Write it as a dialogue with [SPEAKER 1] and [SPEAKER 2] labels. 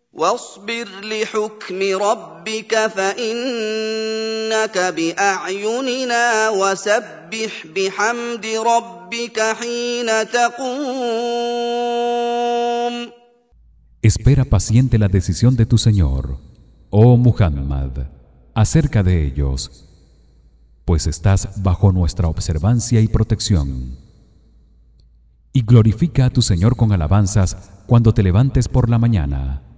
[SPEAKER 1] واصبر لحكم ربك فإنك بأعيننا وسبح بحمد ربك حين تقوم.
[SPEAKER 2] Espera paciente la decisión de tu Señor, oh Muhammad, acerca de ellos, pues estás bajo nuestra observancia y protección. Y glorifica a tu Señor con alabanzas cuando te levantes por la mañana.